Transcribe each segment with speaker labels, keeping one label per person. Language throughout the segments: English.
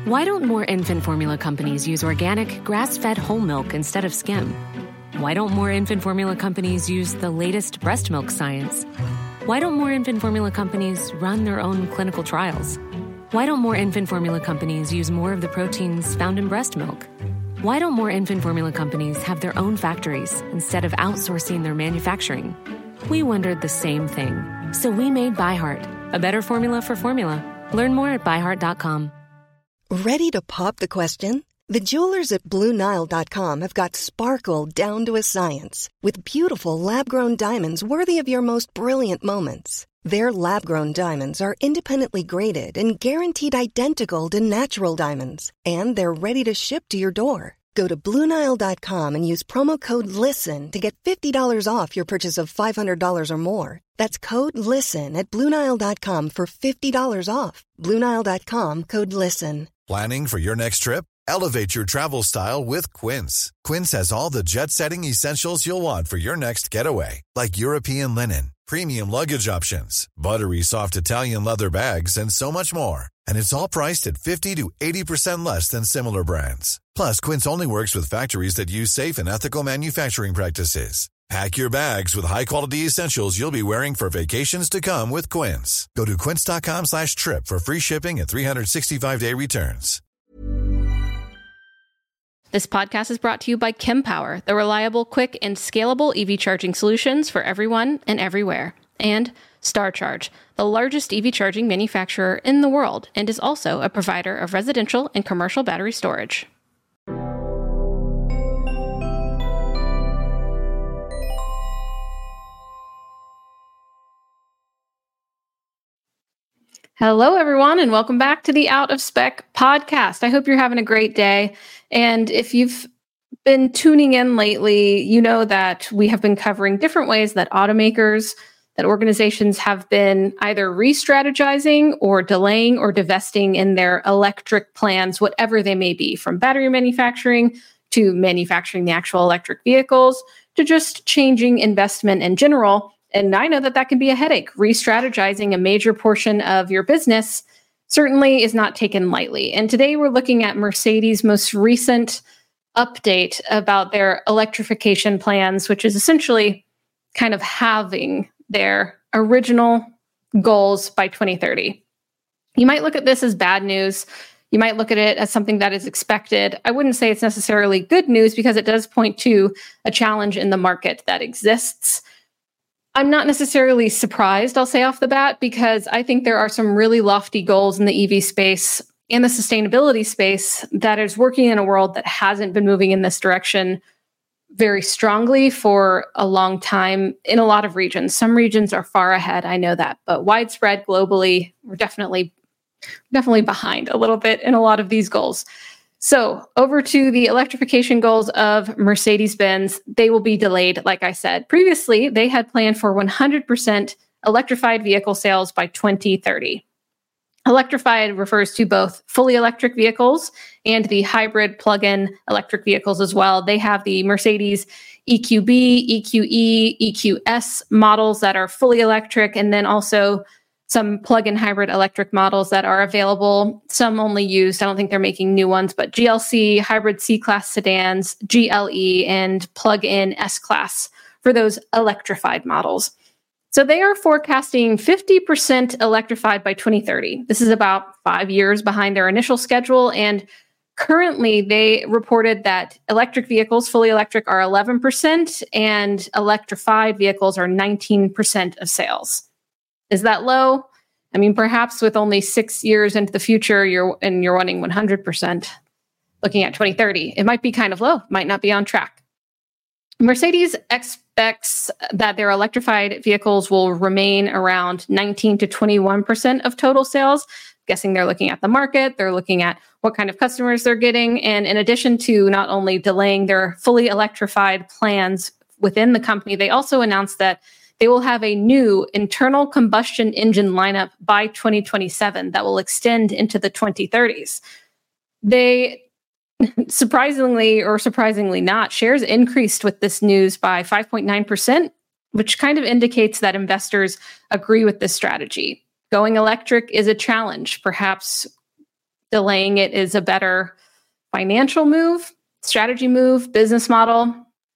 Speaker 1: Why don't more infant formula companies use organic, grass-fed whole milk instead of skim? Why don't more infant formula companies use the latest breast milk science? Why don't more infant formula companies run their own clinical trials? Why don't more infant formula companies use more of the proteins found in breast milk? Why don't more infant formula companies have their own factories instead of outsourcing their manufacturing? We wondered the same thing. So we made ByHeart, a better formula for formula. Learn more at byheart.com.
Speaker 2: Ready to pop the question? The jewelers at BlueNile.com have got sparkle down to a science with beautiful lab-grown diamonds worthy of your most brilliant moments. Their lab-grown diamonds are independently graded and guaranteed identical to natural diamonds, and they're ready to ship to your door. Go to BlueNile.com and use promo code LISTEN to get $50 off your purchase of $500 or more. That's code LISTEN at BlueNile.com for $50 off. BlueNile.com, code LISTEN.
Speaker 3: Planning for your next trip? Elevate your travel style with Quince. Quince has all the jet-setting essentials you'll want for your next getaway, like European linen, premium luggage options, buttery soft Italian leather bags, and so much more. And it's all priced at 50 to 80% less than similar brands. Plus, Quince only works with factories that use safe and ethical manufacturing practices. Pack your bags with high-quality essentials you'll be wearing for vacations to come with Quince. Go to quince.com/trip for free shipping and 365-day returns.
Speaker 4: This podcast is brought to you by Kempower, the reliable, quick, and scalable EV charging solutions for everyone and everywhere. And StarCharge, the largest EV charging manufacturer in the world, and is also a provider of residential and commercial battery storage. Hello, everyone, and welcome back to the Out of Spec podcast. I hope you're having a great day. And if you've been tuning in lately, you know that we have been covering different ways that automakers, that organizations have been either re-strategizing or delaying or divesting in their electric plans, whatever they may be, from battery manufacturing to manufacturing the actual electric vehicles to just changing investment in general. And I know that that can be a headache. Re-strategizing a major portion of your business certainly is not taken lightly. And today we're looking at Mercedes' most recent update about their electrification plans, which is essentially kind of halving their original goals by 2030. You might look at this as bad news. You might look at it as something that is expected. I wouldn't say it's necessarily good news because it does point to a challenge in the market that exists. I'm not necessarily surprised, I'll say off the bat, because I think there are some really lofty goals in the EV space and the sustainability space that is working in a world that hasn't been moving in this direction very strongly for a long time in a lot of regions. Some regions are far ahead, I know that, but widespread globally, we're definitely behind a little bit in a lot of these goals. So over to the electrification goals of Mercedes-Benz. They will be delayed, like I said. Previously, they had planned for 100% electrified vehicle sales by 2030. Electrified refers to both fully electric vehicles and the hybrid plug-in electric vehicles as well. They have the Mercedes EQB, EQE, EQS models that are fully electric, and then also some plug-in hybrid electric models that are available, some only used. I don't think they're making new ones, but GLC, hybrid C-Class sedans, GLE, and plug-in S-Class for those electrified models. So they are forecasting 50% electrified by 2030. This is about 5 years behind their initial schedule, and currently they reported that electric vehicles, fully electric, are 11%, and electrified vehicles are 19% of sales. Is that low? I mean, perhaps with only 6 years into the future, you're running 100%. Looking at 2030, it might be kind of low, might not be on track. Mercedes expects that their electrified vehicles will remain around 19 to 21% of total sales. Guessing they're looking at the market, they're looking at what kind of customers they're getting. And in addition to not only delaying their fully electrified plans within the company, they also announced that they will have a new internal combustion engine lineup by 2027 that will extend into the 2030s. They, surprisingly or surprisingly not, shares increased with this news by 5.9%, which kind of indicates that investors agree with this strategy. Going electric is a challenge. Perhaps delaying it is a better financial move, strategy move, business model,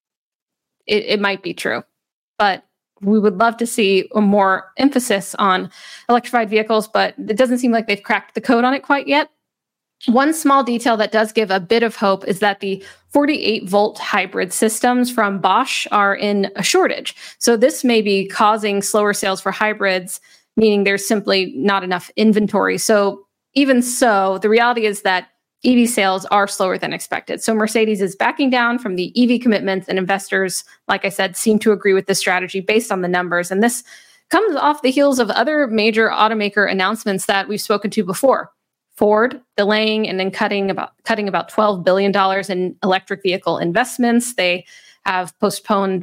Speaker 4: it might be true. But we would love to see a more emphasis on electrified vehicles, but it doesn't seem like they've cracked the code on it quite yet. One small detail that does give a bit of hope is that the 48-volt hybrid systems from Bosch are in a shortage. So this may be causing slower sales for hybrids, meaning there's simply not enough inventory. So even so, the reality is that EV sales are slower than expected. So Mercedes is backing down from the EV commitments, and investors, like I said, seem to agree with this strategy based on the numbers. And this comes off the heels of other major automaker announcements that we've spoken to before. Ford delaying and then cutting about $12 billion in electric vehicle investments. They have postponed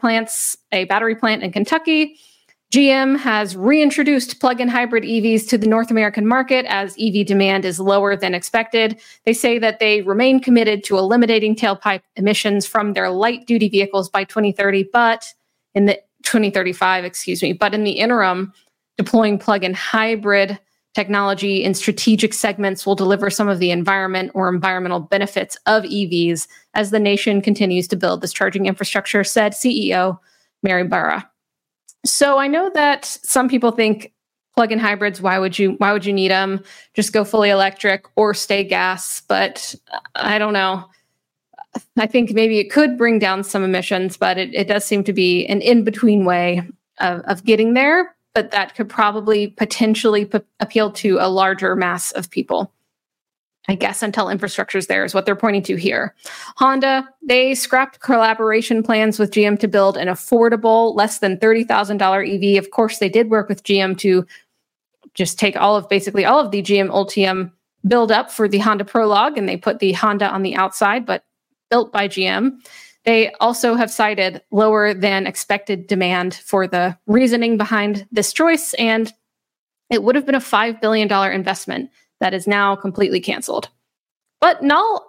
Speaker 4: a battery plant in Kentucky. GM has reintroduced plug-in hybrid EVs to the North American market as EV demand is lower than expected. They say that they remain committed to eliminating tailpipe emissions from their light-duty vehicles by 2030, but in the 2035, but in the interim, deploying plug-in hybrid technology in strategic segments will deliver some of the environmental benefits of EVs as the nation continues to build this charging infrastructure, said CEO Mary Barra. So I know that some people think plug-in hybrids, why would you need them? Just go fully electric or stay gas. But I don't know. I think maybe it could bring down some emissions, but it does seem to be an in-between way of getting there. But that could probably potentially appeal to a larger mass of people, I guess, until infrastructure's there is what they're pointing to here. Honda, they scrapped collaboration plans with GM to build an affordable, less than $30,000 EV. Of course, they did work with GM to just take basically all of the GM Ultium build up for the Honda Prologue, and they put the Honda on the outside, but built by GM. They also have cited lower than expected demand for the reasoning behind this choice, and it would have been a $5 billion investment that is now completely canceled. But not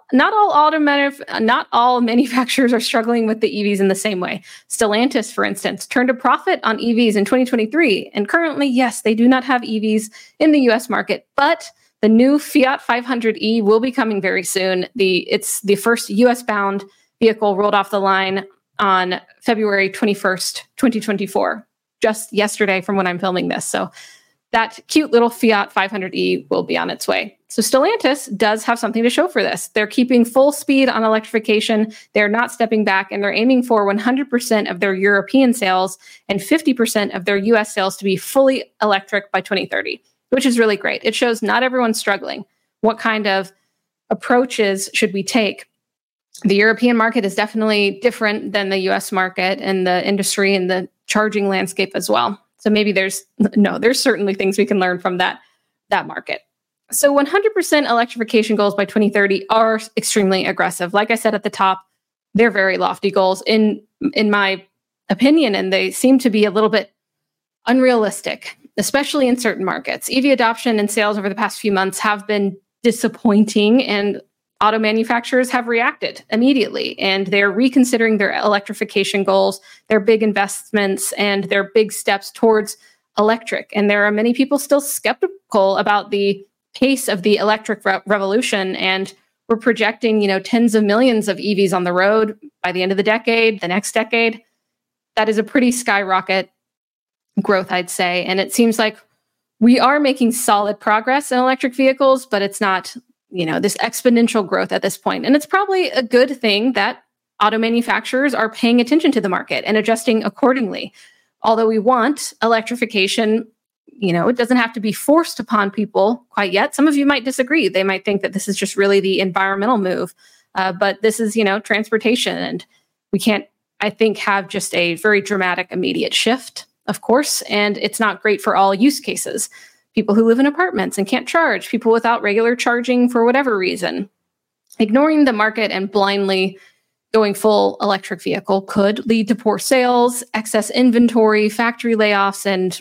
Speaker 4: all manufacturers are struggling with the EVs in the same way. Stellantis, for instance, turned a profit on EVs in 2023, and currently, yes, they do not have EVs in the US market, but the new Fiat 500e will be coming very soon. It's the first US-bound vehicle rolled off the line on February 21st, 2024, just yesterday from when I'm filming this. So that cute little Fiat 500e will be on its way. So Stellantis does have something to show for this. They're keeping full speed on electrification. They're not stepping back, and they're aiming for 100% of their European sales and 50% of their US sales to be fully electric by 2030, which is really great. It shows not everyone's struggling. What kind of approaches should we take? The European market is definitely different than the US market and the industry and the charging landscape as well. So maybe there's certainly things we can learn from that market. So 100% electrification goals by 2030 are extremely aggressive. Like I said at the top, they're very lofty goals in my opinion, and they seem to be a little bit unrealistic, especially in certain markets. EV adoption and sales over the past few months have been disappointing, and auto manufacturers have reacted immediately, and they're reconsidering their electrification goals, their big investments, and their big steps towards electric. And there are many people still skeptical about the pace of the electric revolution, and we're projecting, tens of millions of EVs on the road by the end of the decade, the next decade. That is a pretty skyrocket growth, I'd say. And it seems like we are making solid progress in electric vehicles, but it's not this exponential growth at this point. And it's probably a good thing that auto manufacturers are paying attention to the market and adjusting accordingly. Although we want electrification, it doesn't have to be forced upon people quite yet. Some of you might disagree. They might think that this is just really the environmental move. But this is, transportation. And we can't, I think, have just a very dramatic immediate shift, of course. And it's not great for all use cases. People who live in apartments and can't charge, people without regular charging for whatever reason. Ignoring the market and blindly going full electric vehicle could lead to poor sales, excess inventory, factory layoffs, and,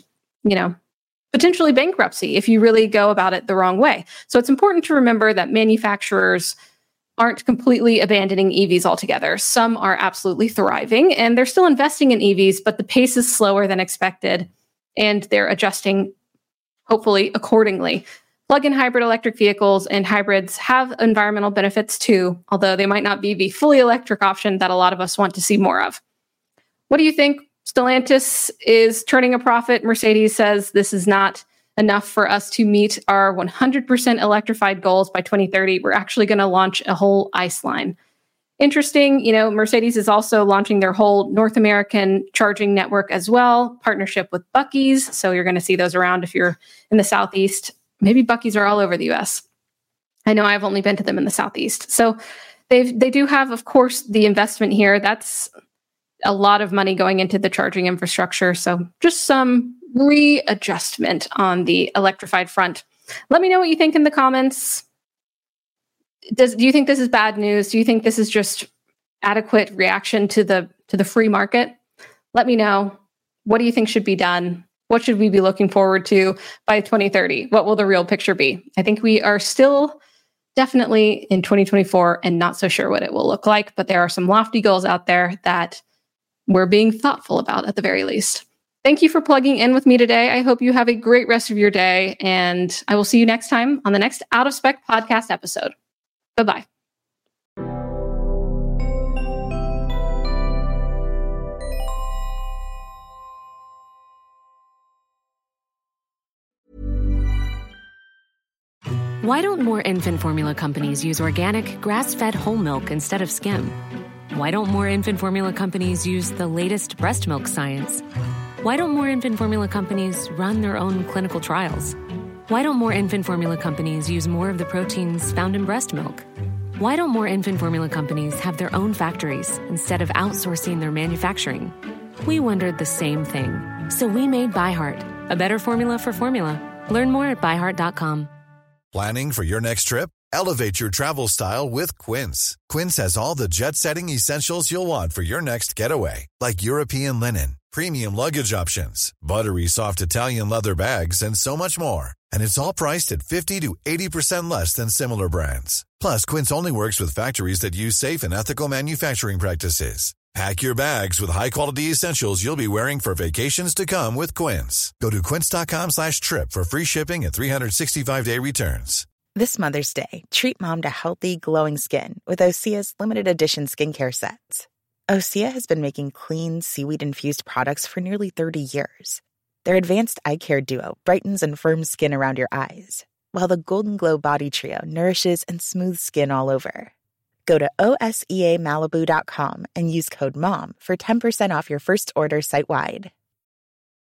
Speaker 4: potentially bankruptcy if you really go about it the wrong way. So it's important to remember that manufacturers aren't completely abandoning EVs altogether. Some are absolutely thriving, and they're still investing in EVs, but the pace is slower than expected, and they're adjusting hopefully accordingly. Plug-in hybrid electric vehicles and hybrids have environmental benefits too, although they might not be the fully electric option that a lot of us want to see more of. What do you think? Stellantis is turning a profit. Mercedes says this is not enough for us to meet our 100% electrified goals by 2030. We're actually going to launch a whole ICE line. Interesting, Mercedes is also launching their whole North American charging network as well, partnership with Buc-ee's. So you're going to see those around if you're in the Southeast. Maybe Buc-ee's are all over the US. I know I've only been to them in the Southeast. So they do have, of course, the investment here. That's a lot of money going into the charging infrastructure. So just some readjustment on the electrified front. Let me know what you think in the comments. Do you think this is bad news? Do you think this is just adequate reaction to the free market? Let me know. What do you think should be done? What should we be looking forward to by 2030? What will the real picture be? I think we are still definitely in 2024 and not so sure what it will look like, but there are some lofty goals out there that we're being thoughtful about at the very least. Thank you for plugging in with me today. I hope you have a great rest of your day, and I will see you next time on the next Out of Spec podcast episode. Bye-bye.
Speaker 1: Why don't more infant formula companies use organic, grass-fed whole milk instead of skim? Why don't more infant formula companies use the latest breast milk science? Why don't more infant formula companies run their own clinical trials? Why don't more infant formula companies use more of the proteins found in breast milk? Why don't more infant formula companies have their own factories instead of outsourcing their manufacturing? We wondered the same thing. So we made ByHeart, a better formula for formula. Learn more at byheart.com.
Speaker 3: Planning for your next trip? Elevate your travel style with Quince. Quince has all the jet-setting essentials you'll want for your next getaway, like European linen, premium luggage options, buttery soft Italian leather bags, and so much more. And it's all priced at 50 to 80% less than similar brands. Plus, Quince only works with factories that use safe and ethical manufacturing practices. Pack your bags with high-quality essentials you'll be wearing for vacations to come with Quince. Go to quince.com/trip for free shipping and 365-day returns.
Speaker 5: This Mother's Day, treat mom to healthy, glowing skin with Osea's limited edition skincare sets. Osea has been making clean, seaweed-infused products for nearly 30 years. Their advanced eye care duo brightens and firms skin around your eyes, while the Golden Glow Body Trio nourishes and smooths skin all over. Go to OSEAMalibu.com and use code MOM for 10% off your first order site-wide.